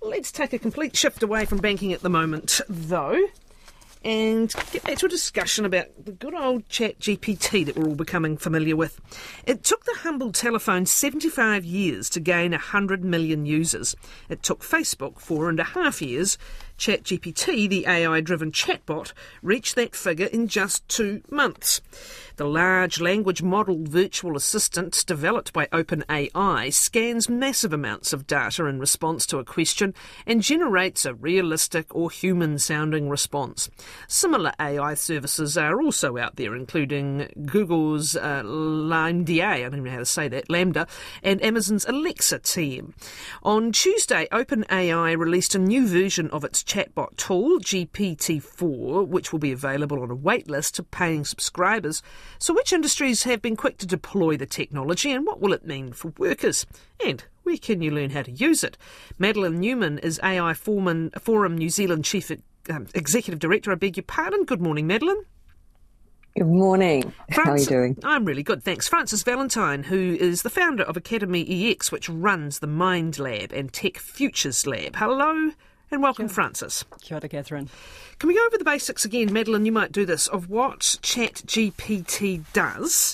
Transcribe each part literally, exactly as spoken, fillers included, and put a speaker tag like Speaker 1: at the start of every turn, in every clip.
Speaker 1: Let's take a complete shift away from banking at the moment, though, and get back to a discussion about the good old Chat G P T that we're all becoming familiar with. It took the humble telephone seventy-five years to gain one hundred million users. It took Facebook four and a half years. Chat G P T, the A I-driven chatbot, reached that figure in just two months. The large language model virtual assistant developed by OpenAI scans massive amounts of data in response to a question and generates a realistic or human-sounding response. Similar A I services are also out there, including Google's uh, Lambda, I don't know how to say that, Lambda, and Amazon's Alexa team. On Tuesday, OpenAI released a new version of its chatbot tool, G P T four, which will be available on a waitlist to paying subscribers. So which industries have been quick to deploy the technology, and what will it mean for workers? And where can you learn how to use it? Madeline Newman is A I Forum, Forum New Zealand Chief um, Executive Director. I beg your pardon. Good morning, Madeline.
Speaker 2: Good morning.
Speaker 1: Francis,
Speaker 2: how are you doing?
Speaker 1: I'm really good, thanks. Francis Valentine, who is the founder of Academy E X, which runs the Mind Lab and Tech Futures Lab. Hello. And welcome,
Speaker 3: Kia.
Speaker 1: Francis.
Speaker 3: Kia ora, Catherine.
Speaker 1: Can we go over the basics again, Madeline, you might do this, of what Chat G P T does,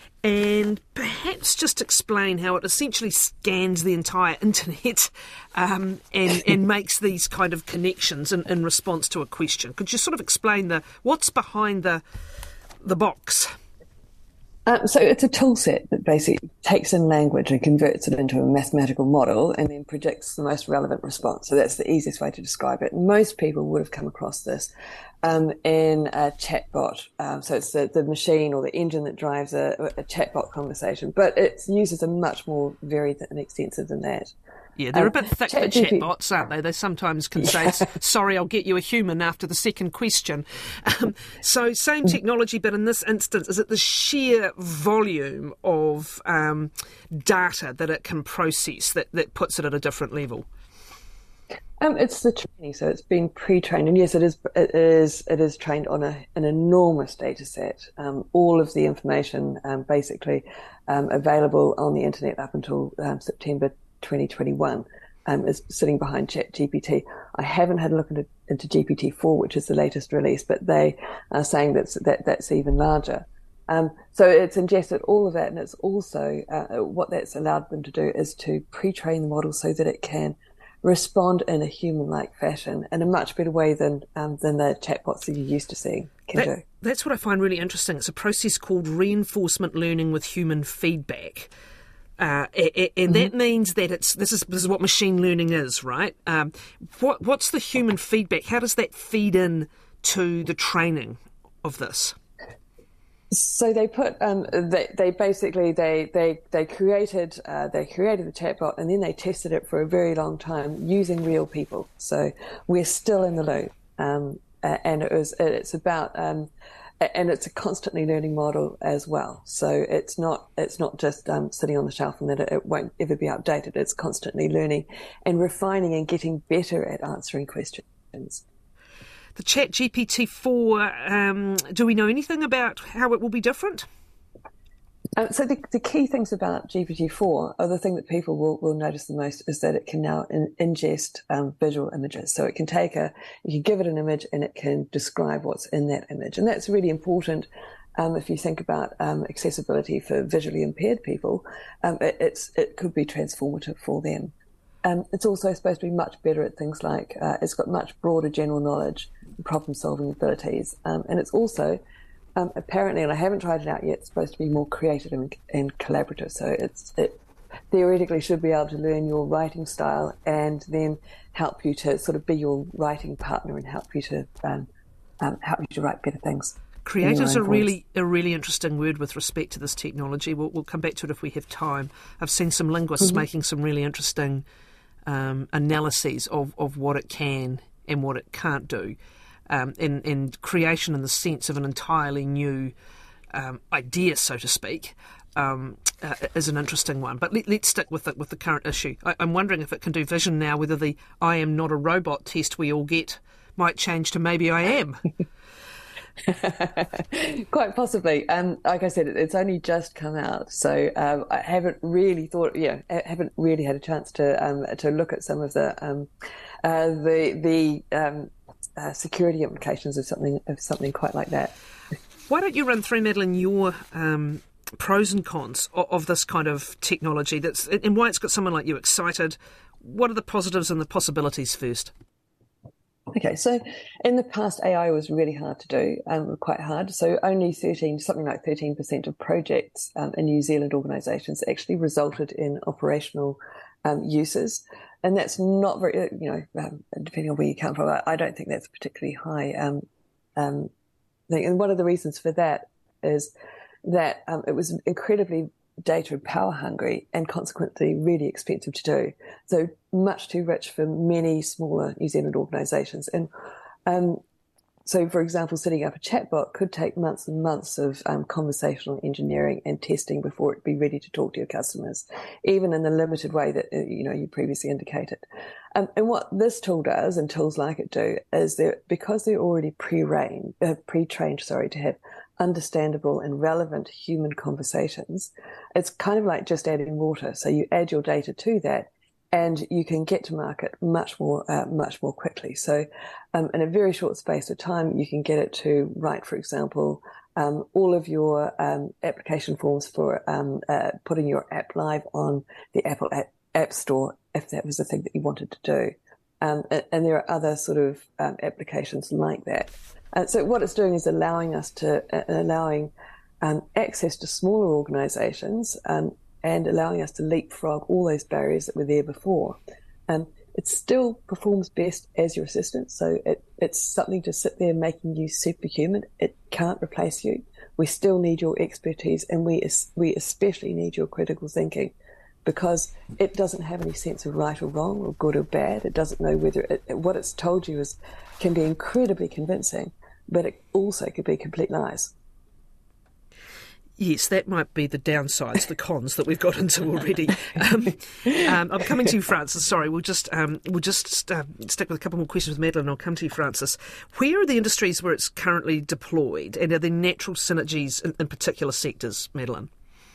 Speaker 1: and perhaps just explain how it essentially scans the entire internet um, and, and makes these kind of connections in, in response to a question. Could you sort of explain the what's behind the the box?
Speaker 2: Um, so it's a tool set that basically takes in language and converts it into a mathematical model and then predicts the most relevant response. So that's the easiest way to describe it. Most people would have come across this um, in a chatbot. Um, so it's the, the machine or the engine that drives a, a chatbot conversation, but its users are much more varied and extensive than that.
Speaker 1: Yeah, they're um, a bit thick for
Speaker 2: ChatGPT.
Speaker 1: chatbots, aren't they? They sometimes can say, sorry, I'll get you a human after the second question. Um, so same technology, but in this instance, is it the sheer volume of um, data that it can process that, that puts it at a different level?
Speaker 2: Um, it's the training, so it's been pre-trained, and yes, it is. It is. It is trained on a, an enormous data set. Um, all of the information, um, basically, um, available on the internet up until um, September twenty twenty-one, um, is sitting behind Chat G P T. I haven't had a look into, into G P T four, which is the latest release, but they are saying that's that that's even larger. Um, so it's ingested all of that, and it's also uh, what that's allowed them to do is to pre-train the model so that it can respond in a human-like fashion in a much better way than um, than the chatbots that you're used to seeing can
Speaker 1: that,
Speaker 2: do.
Speaker 1: That's what I find really interesting. It's a process called reinforcement learning with human feedback. Uh, and mm-hmm. that means that it's this is this is what machine learning is, right? Um, what what's the human feedback? How does that feed in to the training of this?
Speaker 2: So they put um, they they basically they they they created uh, they created the chatbot, and then they tested it for a very long time using real people. So we're still in the loop, um, and it was it's about. Um, And it's a constantly learning model as well. So it's not it's not just um, sitting on the shelf and that it, it won't ever be updated. It's constantly learning and refining and getting better at answering questions.
Speaker 1: The Chat G P T four, um, do we know anything about how it will be different?
Speaker 2: Um, so the, the key things about G P T four, or the thing that people will, will notice the most, is that it can now in, ingest um, visual images. So it can take a, you can give it an image and it can describe what's in that image. And that's really important um, if you think about um, accessibility for visually impaired people. Um, it, it's, it could be transformative for them. Um, it's also supposed to be much better at things like, uh, it's got much broader general knowledge and problem-solving abilities. Um, and it's also... Um, apparently, and I haven't tried it out yet, it's supposed to be more creative and, and collaborative. So it's it theoretically should be able to learn your writing style and then help you to sort of be your writing partner and help you to um, um, help you to write better things.
Speaker 1: Creative's a really a really interesting word with respect to this technology. We'll, we'll come back to it if we have time. I've seen some linguists mm-hmm. making some really interesting um, analyses of, of what it can and what it can't do. Um, and, and creation in the sense of an entirely new um, idea, so to speak, um, uh, is an interesting one. But let, let's stick with it with the current issue. I, I'm wondering if it can do vision now, whether the I am not a robot test we all get might change to maybe I am.
Speaker 2: Quite possibly. Um, like I said, it's only just come out, so um, I haven't really thought. Yeah, I haven't really had a chance to um, to look at some of the um, uh, the the um, uh, security implications of something of something quite like that.
Speaker 1: Why don't you run through, Madeline, your um, pros and cons of, of this kind of technology? That's and why it's got someone like you excited. What are the positives and the possibilities first?
Speaker 2: Okay, so in the past, A I was really hard to do, um, quite hard. So only thirteen, something like thirteen percent of projects um, in New Zealand organisations actually resulted in operational um, uses. And that's not very, you know, um, depending on where you come from, I, I don't think that's particularly high um, um, thing. And one of the reasons for that is that um, it was incredibly data and power hungry and consequently really expensive to do. So much too rich for many smaller New Zealand organisations. And um, so, for example, setting up a chatbot could take months and months of um, conversational engineering and testing before it'd be ready to talk to your customers, even in the limited way that, you know, you previously indicated. Um, and what this tool does, and tools like it do, is that because they're already pre-trained, uh, pre-trained, sorry, to have understandable and relevant human conversations, it's kind of like just adding water. So you add your data to that, and you can get to market much more, uh, much more quickly. So, um, in a very short space of time, you can get it to write, for example, um, all of your um, application forms for um, uh, putting your app live on the Apple app, app Store, if that was the thing that you wanted to do. Um, and, and there are other sort of um, applications like that. Uh, so what it's doing is allowing us to, uh, allowing um, access to smaller organisations um, and allowing us to leapfrog all those barriers that were there before. Um, it still performs best as your assistant, so it, it's something to sit there making you superhuman. It can't replace you. We still need your expertise, and we we especially need your critical thinking, because it doesn't have any sense of right or wrong or good or bad. It doesn't know whether it, what it's told you is can be incredibly convincing, but it also could be complete lies.
Speaker 1: Yes, that might be the downsides, the cons that we've got into already. Um, um, I'm coming to you, Francis. Sorry, we'll just um, we'll just uh, stick with a couple more questions with Madeline. I'll come to you, Francis. Where are the industries where it's currently deployed, and are there natural synergies in, in particular sectors, Madeline?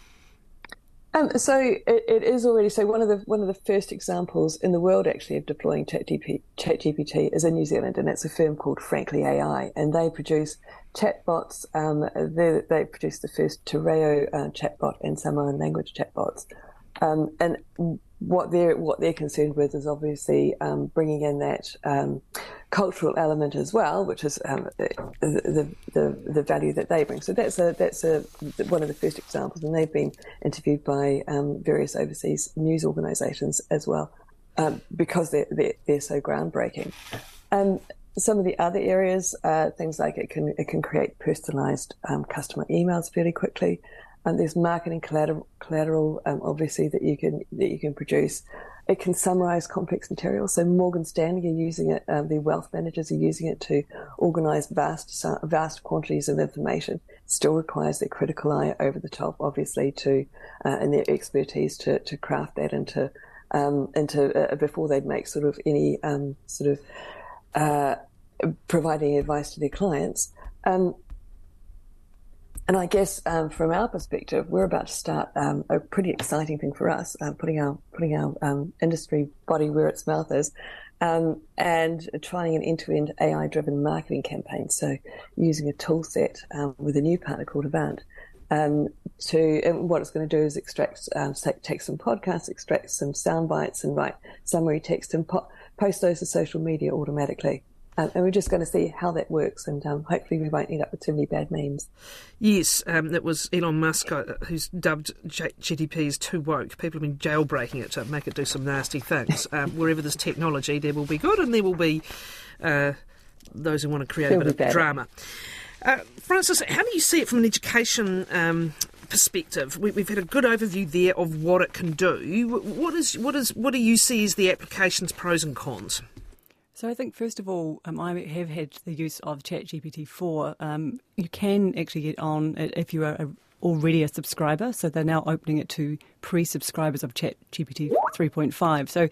Speaker 2: Um, so it, it is already. So one of the one of the first examples in the world actually of deploying ChatGPT is in New Zealand, and it's a firm called Frankly A I, and they produce chatbots. Um, they, they produced the first Te Reo uh, chatbot and Samoan language chatbots. Um, and what they're what they're concerned with is obviously um, bringing in that um, cultural element as well, which is um, the, the the the value that they bring. So that's a that's a one of the first examples, and they've been interviewed by um, various overseas news organisations as well, um, because they're, they're they're so groundbreaking. Um, some of the other areas, uh, things like it can it can create personalised um, customer emails fairly quickly. And there's marketing collateral, collateral um, obviously, that you can that you can produce. It can summarise complex material. So Morgan Stanley are using it. Um, the wealth managers are using it to organise vast vast quantities of information. Still requires their critical eye over the top, obviously, to uh, and their expertise to to craft that into um, into uh, before they make sort of any um, sort of uh, providing advice to their clients. Um, And I guess um, from our perspective, we're about to start um, a pretty exciting thing for us, uh, putting our putting our um, industry body where its mouth is, um, and trying an end-to-end A I-driven marketing campaign. So using a tool set um, with a new partner called Avant. Um, to and what it's going to do is extract, um, take some podcasts, extract some sound bites, and write summary text and po- post those to social media automatically. Um, and we're just going to see how that works, and um, hopefully we won't end up with too many bad memes.
Speaker 1: Yes, um, it was Elon Musk uh, who's dubbed G T P as too woke. People have been jailbreaking it to make it do some nasty things. Um, wherever there's technology, there will be good, and there will be uh, those who want to create There'll a bit of bad. drama. Uh, Francis, how do you see it from an education um, perspective? We, we've had a good overview there of what it can do. What is what is what do you see as the application's pros and cons?
Speaker 3: So I think, first of all, um, I have had the use of ChatGPT four. Um, you can actually get on it if you are a, already a subscriber. So they're now opening it to pre-subscribers of ChatGPT three point five. So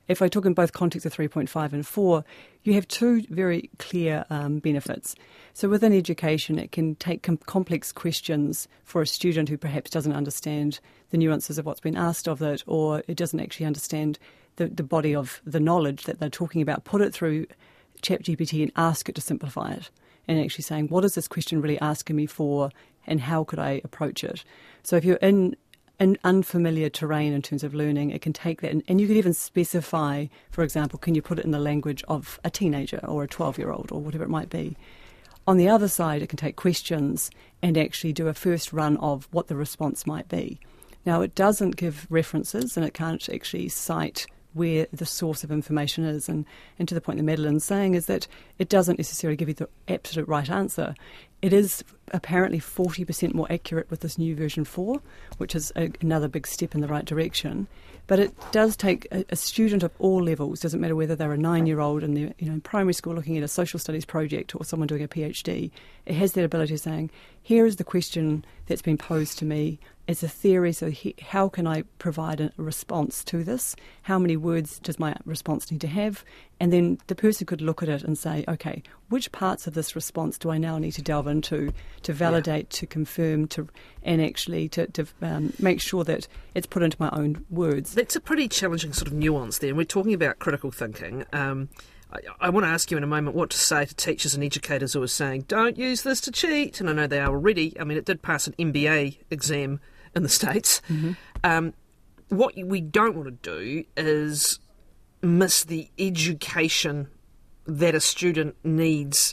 Speaker 3: if I talk in both contexts of three point five and four, you have two very clear um, benefits. So within education, it can take com- complex questions for a student who perhaps doesn't understand the nuances of what's been asked of it, or it doesn't actually understand the, the body of the knowledge that they're talking about, put it through ChatGPT and ask it to simplify it, and actually saying, what is this question really asking me for, and how could I approach it? So if you're in an unfamiliar terrain in terms of learning, it can take that, and, and you could even specify, for example, can you put it in the language of a teenager or a twelve-year-old or whatever it might be. On the other side, it can take questions and actually do a first run of what the response might be. Now, it doesn't give references and it can't actually cite where the source of information is. And, and to the point that Madeline's saying is that it doesn't necessarily give you the absolute right answer. It is apparently forty percent more accurate with this new version four, which is a, another big step in the right direction. But it does take a, a student of all levels, doesn't matter whether they're a nine-year-old in, the, you know, in primary school looking at a social studies project or someone doing a PhD. It has that ability of saying, here is the question that's been posed to me. It's a theory, so he, how can I provide a response to this? How many words does my response need to have? And then the person could look at it and say, okay, which parts of this response do I now need to delve into to validate, yeah. to confirm, to and actually to, to um, make sure that it's put into my own words?
Speaker 1: That's a pretty challenging sort of nuance there. And we're talking about critical thinking. Um, I, I want to ask you in a moment what to say to teachers and educators who are saying, don't use this to cheat. And I know they are already. I mean, it did pass an M B A exam in the States. Mm-hmm. Um, what we don't want to do is miss the education that a student needs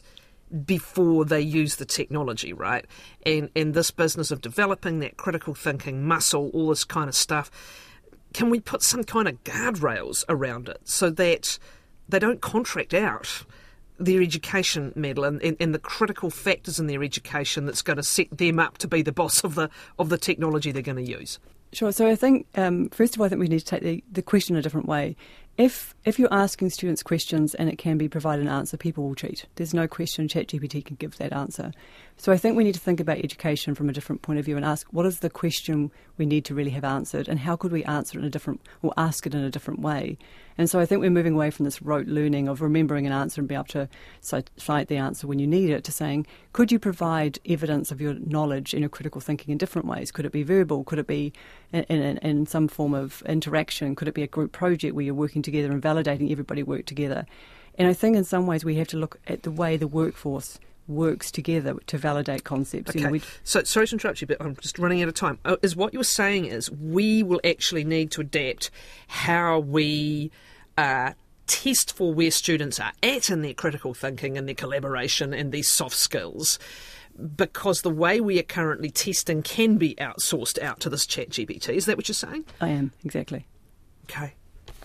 Speaker 1: before they use the technology, right? And and this business of developing that critical thinking muscle, all this kind of stuff, can we put some kind of guardrails around it so that they don't contract out their education medal and, and, and the critical factors in their education that's going to set them up to be the boss of the of the technology they're going to use?
Speaker 3: Sure. So I think, um, first of all, I think we need to take the, the question a different way. If if you're asking students questions and it can be provided an answer, people will cheat. There's no question ChatGPT can give that answer. So I think we need to think about education from a different point of view and ask, what is the question we need to really have answered, and how could we answer it in a different, or ask it in a different way? And so I think we're moving away from this rote learning of remembering an answer and be able to cite, cite the answer when you need it, to saying, could you provide evidence of your knowledge in your critical thinking in different ways? Could it be verbal? Could it be in, in, in some form of interaction? Could it be a group project where you're working together and validating everybody work together? And I think in some ways we have to look at the way the workforce works together to validate concepts.
Speaker 1: Okay,
Speaker 3: you know, we...
Speaker 1: so sorry to interrupt you, but I'm just running out of time. Oh, is what you're saying is we will actually need to adapt how we uh, test for where students are at in their critical thinking and their collaboration and these soft skills, because the way we are currently testing can be outsourced out to this ChatGPT. Is that what you're saying?
Speaker 3: I am, exactly.
Speaker 1: Okay.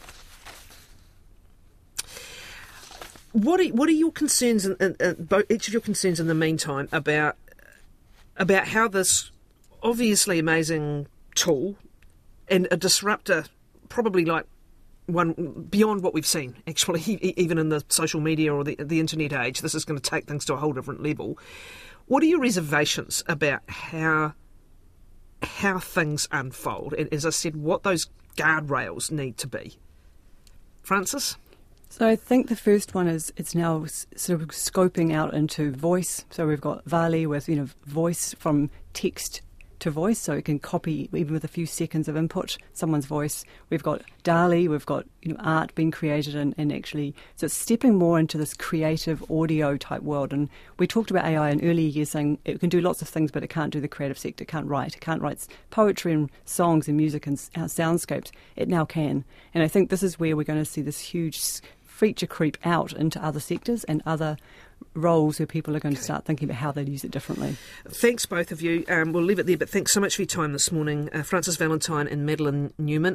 Speaker 1: What are, what are your concerns, in, in, in, both, each of your concerns in the meantime, about about how this obviously amazing tool and a disruptor, probably like one beyond what we've seen, actually, even in the social media or the, the internet age, this is going to take things to a whole different level. What are your reservations about how how things unfold? And as I said, what those guardrails need to be? Frances?
Speaker 3: So I think the first one is it's now sort of scoping out into voice. So we've got Vali with, you know, voice from text to voice, so it can copy even with a few seconds of input someone's voice. We've got DALL-E, we've got, you know, art being created and, and actually, so it's stepping more into this creative audio type world. And we talked about A I in earlier years saying it can do lots of things, but it can't do the creative sector. It can't write. It can't write poetry and songs and music and uh, soundscapes. It now can. And I think this is where we're going to see this huge feature creep out into other sectors and other roles where people are going okay. to start thinking about how they use it differently.
Speaker 1: Thanks, both of you. Um, we'll leave it there, but thanks so much for your time this morning. Uh, Frances Valentine and Madeline Newman.